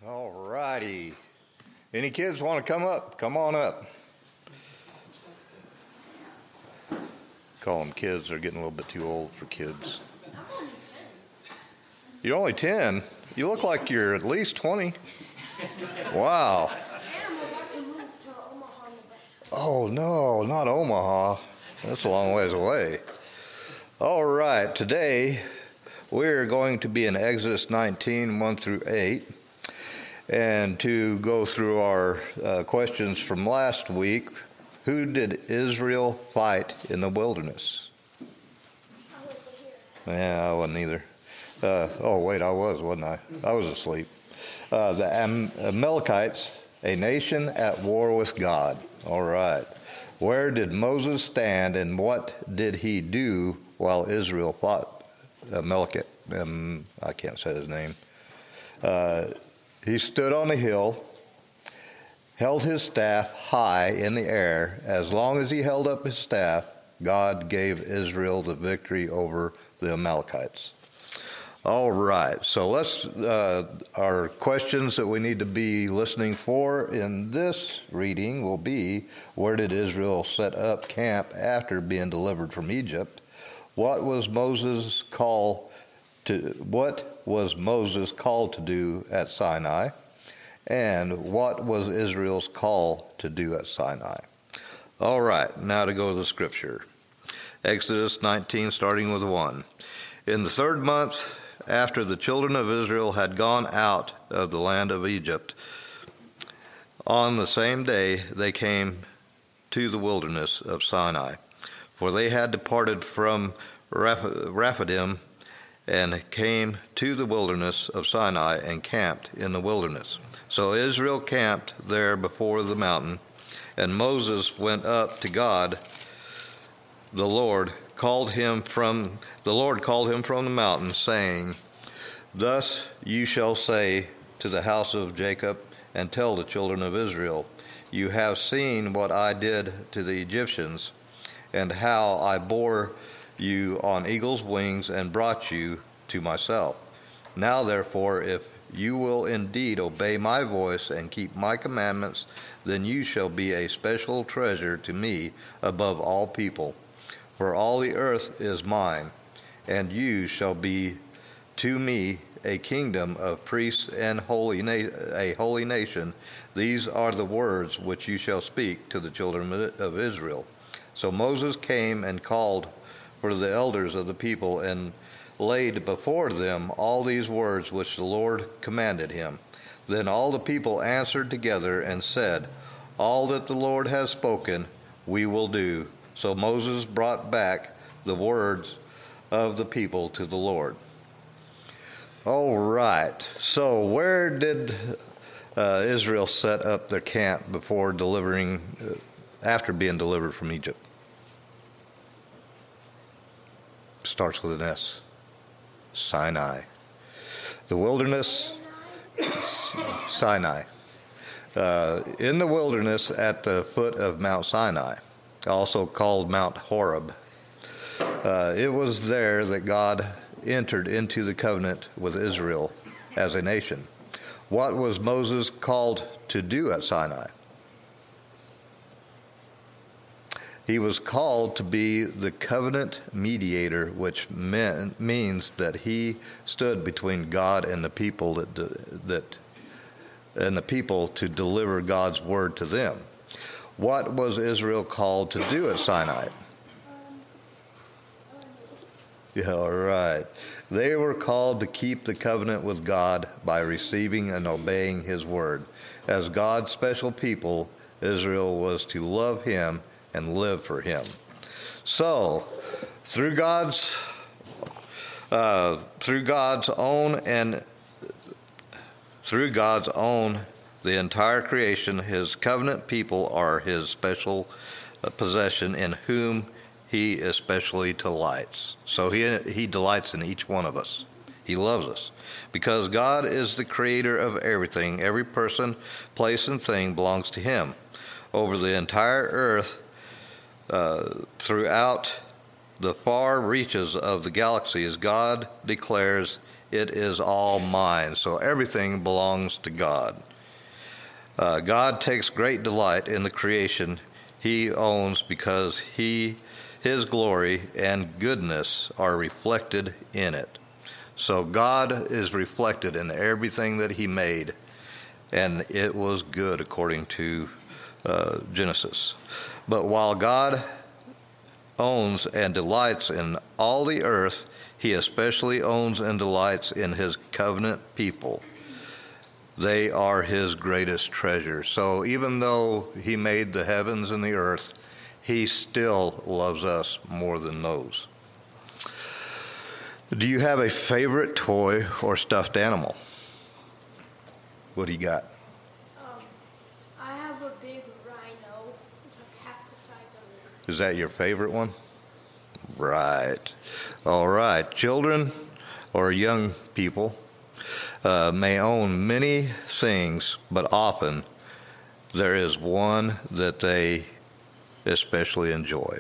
All righty. Any kids want to come up? Come on up. Call them kids. They're getting a little bit too old for kids. I'm only 10. You're only 10? You look like you're at least 20. Wow. And I'm about to move to Omaha, Nebraska. Oh, no, not Omaha. That's a long ways away. All right. Today, we're going to be in Exodus 19, 1 through 8. And to go through our questions from last week, who did Israel fight in the wilderness? I wasn't here. Yeah, I wasn't either. I was, wasn't I? I was asleep. The Amalekites, a nation at war with God. All right. Where did Moses stand and what did he do while Israel fought Amalekite? I can't say his name. He stood on a hill, held his staff high in the air. As long as he held up his staff, God gave Israel the victory over the Amalekites. All right, so our questions that we need to be listening for in this reading will be, where did Israel set up camp after being delivered from Egypt? What was Moses called to do at Sinai? And what was Israel's call to do at Sinai? All right, now to go to the scripture. Exodus 19, starting with 1. In the third month after the children of Israel had gone out of the land of Egypt, on the same day they came to the wilderness of Sinai, for they had departed from Rephidim and came to the wilderness of Sinai and camped in the wilderness. So Israel camped there before the mountain, and Moses went up to God. The Lord called him from the mountain, saying, "Thus you shall say to the house of Jacob and tell the children of Israel, you have seen what I did to the Egyptians, and how I bore you on eagle's wings and brought you to myself. Now therefore, if you will indeed obey my voice and keep my commandments, then you shall be a special treasure to me above all people. For all the earth is mine, and you shall be to me a kingdom of priests and a holy nation. These are the words which you shall speak to the children of Israel." So Moses came and called for the elders of the people and laid before them all these words which the Lord commanded him. Then all the people answered together and said, "All that the Lord has spoken, we will do." So Moses brought back the words of the people to the Lord. All right. So where did Israel set up their camp after being delivered from Egypt? Starts with an S. Sinai. The wilderness, Sinai. In the wilderness at the foot of Mount Sinai, also called Mount Horeb. It was there that God entered into the covenant with Israel as a nation. What was Moses called to do at Sinai? He was called to be the covenant mediator, which means that he stood between God and the people to deliver God's word to them. What was Israel called to do at Sinai? Yeah, all right. They were called to keep the covenant with God by receiving and obeying his word. As God's special people, Israel was to love him and live for him. So, through God's own, the entire creation, his covenant people are his special possession, in whom he especially delights. So he delights in each one of us. He loves us. Because God is the creator of everything, every person, place, and thing belongs to him. Over the entire earth, throughout the far reaches of the galaxies, God declares it is all mine. So everything belongs to God. God takes great delight in the creation he owns because his glory and goodness are reflected in it. So God is reflected in everything that he made, and it was good according to Genesis. But while God owns and delights in all the earth, he especially owns and delights in his covenant people. They are his greatest treasure. So even though he made the heavens and the earth, he still loves us more than those. Do you have a favorite toy or stuffed animal? What do you got? I have a big rhino. It's like half the size of it. Is that your favorite one? Right. All right. Children or young people may own many things, but often there is one that they especially enjoy.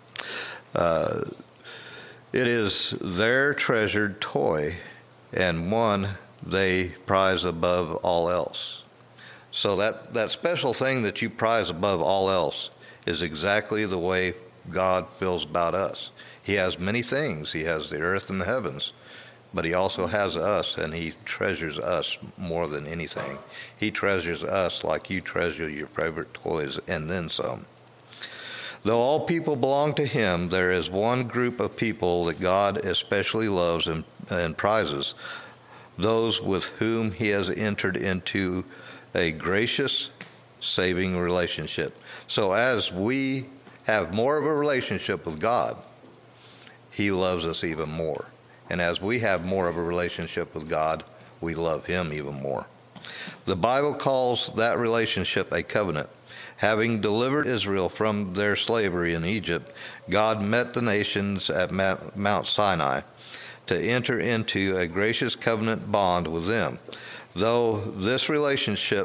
It is their treasured toy and one they prize above all else. So that special thing that you prize above all else is exactly the way God feels about us. He has many things. He has the earth and the heavens, but he also has us, and he treasures us more than anything. He treasures us like you treasure your favorite toys and then some. Though all people belong to him, there is one group of people that God especially loves and prizes, those with whom he has entered into a gracious, saving relationship. So as we have more of a relationship with God, he loves us even more. And as we have more of a relationship with God, we love him even more. The Bible calls that relationship a covenant. Having delivered Israel from their slavery in Egypt, God met the nations at Mount Sinai to enter into a gracious covenant bond with them. Through this relationship,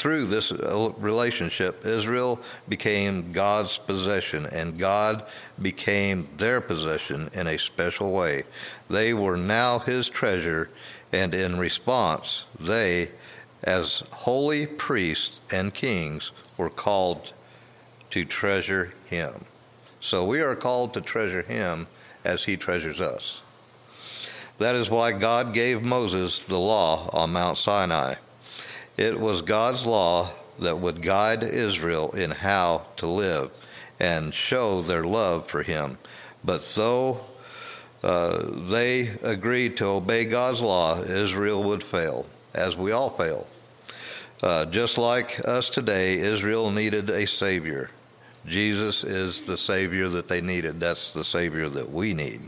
Israel became God's possession, and God became their possession in a special way. They were now his treasure, and in response, they, as holy priests and kings, were called to treasure him. So we are called to treasure him as he treasures us. That is why God gave Moses the law on Mount Sinai. It was God's law that would guide Israel in how to live and show their love for him. But though they agreed to obey God's law, Israel would fail, as we all fail. Just like us today, Israel needed a Savior. Jesus is the Savior that they needed. That's the Savior that we need.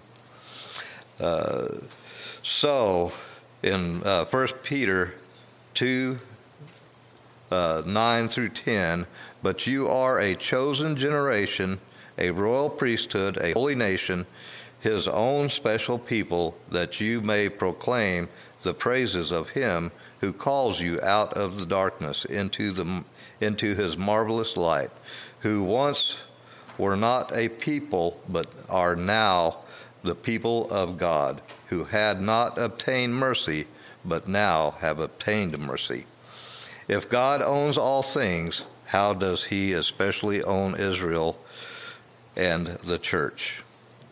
So, in 1 Peter 2, 9 through 10, but you are a chosen generation, a royal priesthood, a holy nation, his own special people, that you may proclaim the praises of him who calls you out of the darkness into his marvelous light, who once were not a people, but are now the people of God, who had not obtained mercy, but now have obtained mercy. If God owns all things, how does he especially own Israel and the church?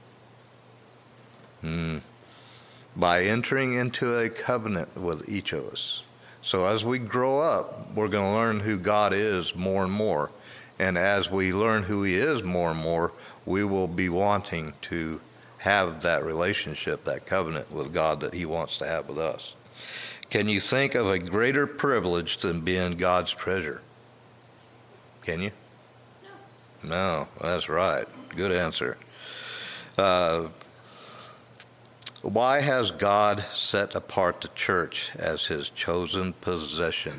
By entering into a covenant with each of us. So as we grow up, we're going to learn who God is more and more. And as we learn who he is more and more, we will be wanting to have that relationship, that covenant with God that he wants to have with us. Can you think of a greater privilege than being God's treasure? Can you? No, that's right. Good answer. Why has God set apart the church as his chosen possession?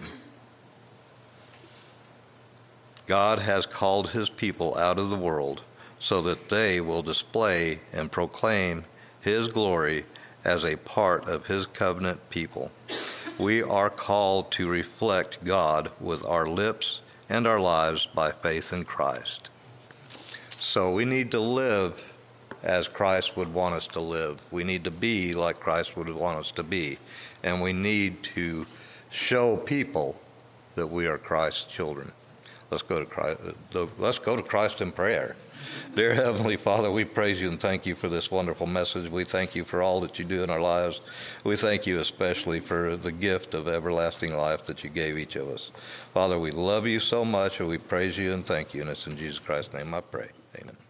God has called his people out of the world so that they will display and proclaim his glory as a part of his covenant people. We are called to reflect God with our lips and our lives by faith in Christ. So we need to live as Christ would want us to live. We need to be like Christ would want us to be. And we need to show people that we are Christ's children. Let's go to Christ in prayer. Dear Heavenly Father, we praise you and thank you for this wonderful message. We thank you for all that you do in our lives. We thank you especially for the gift of everlasting life that you gave each of us. Father, we love you so much, and we praise you and thank you. And it's in Jesus Christ's name I pray. Amen.